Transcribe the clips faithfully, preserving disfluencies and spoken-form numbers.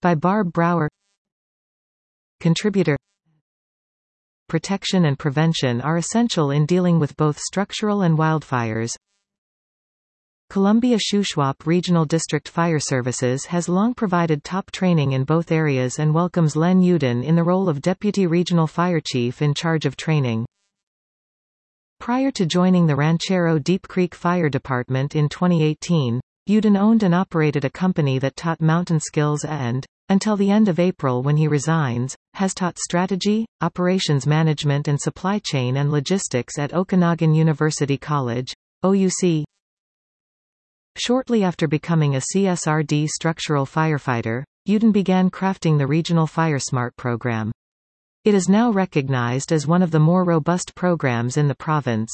By Barb Brower. Contributor. Protection and prevention are essential in dealing with both structural and wildfires. Columbia-Shuswap Regional District Fire Services has long provided top training in both areas and welcomes Len Uden in the role of Deputy Regional Fire Chief in charge of training. Prior to joining the Ranchero Deep Creek Fire Department in twenty eighteen, Uden owned and operated a company that taught mountain skills and, until the end of April when he resigns, has taught strategy, operations management and supply chain and logistics at Okanagan University College, O U C. Shortly after becoming a C S R D structural firefighter, Uden began crafting the Regional Fire Smart program. It is now recognized as one of the more robust programs in the province.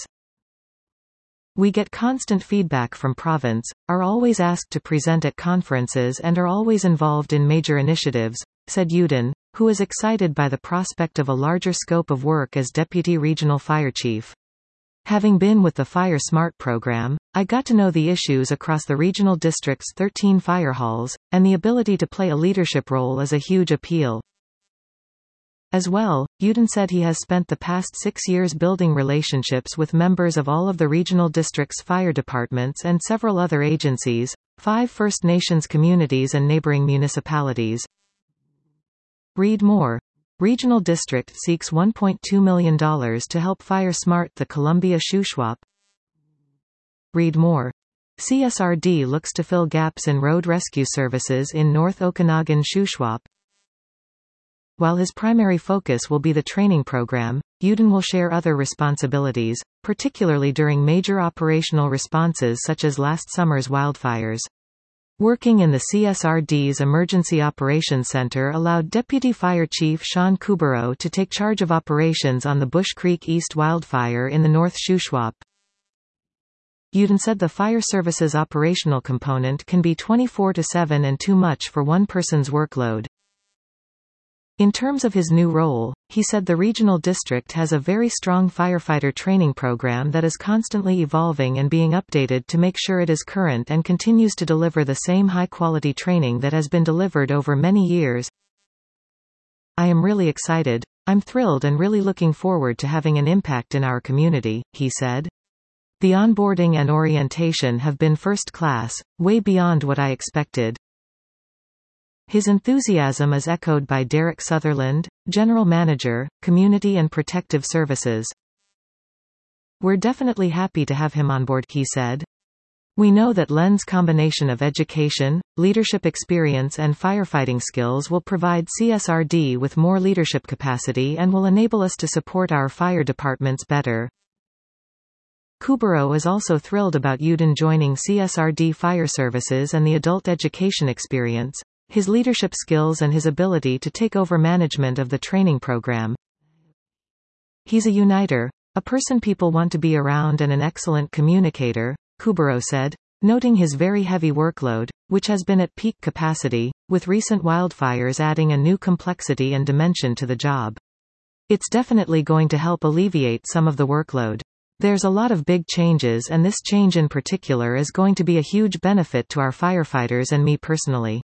We get constant feedback from province, are always asked to present at conferences and are always involved in major initiatives, said Uden, who is excited by the prospect of a larger scope of work as Deputy Regional Fire Chief. Having been with the Fire Smart program, I got to know the issues across the regional district's thirteen fire halls, and the ability to play a leadership role is a huge appeal. As well, Uden said he has spent the past six years building relationships with members of all of the regional district's fire departments and several other agencies, five First Nations communities and neighboring municipalities. Read more. Regional District seeks one point two million dollars to help Fire Smart the Columbia-Shuswap. Read more. C S R D looks to fill gaps in road rescue services in North Okanagan-Shuswap. While his primary focus will be the training program, Uden will share other responsibilities, particularly during major operational responses such as last summer's wildfires. Working in the C S R D's Emergency Operations Center allowed Deputy Fire Chief Sean Kubero to take charge of operations on the Bush Creek East wildfire in the North Shuswap. Uden said the fire services operational component can be twenty-four to seven and too much for one person's workload. In terms of his new role, he said the regional district has a very strong firefighter training program that is constantly evolving and being updated to make sure it is current and continues to deliver the same high-quality training that has been delivered over many years. I am really excited, I'm thrilled and really looking forward to having an impact in our community, he said. The onboarding and orientation have been first class, way beyond what I expected. His enthusiasm is echoed by Derek Sutherland, General Manager, Community and Protective Services. We're definitely happy to have him on board, he said. We know that Len's combination of education, leadership experience and firefighting skills will provide C S R D with more leadership capacity and will enable us to support our fire departments better. Kubero is also thrilled about Uden joining C S R D Fire Services and the adult education experience, his leadership skills and his ability to take over management of the training program. He's a uniter, a person people want to be around and an excellent communicator, Kubero said, noting his very heavy workload, which has been at peak capacity, with recent wildfires adding a new complexity and dimension to the job. It's definitely going to help alleviate some of the workload. There's a lot of big changes and this change in particular is going to be a huge benefit to our firefighters and me personally.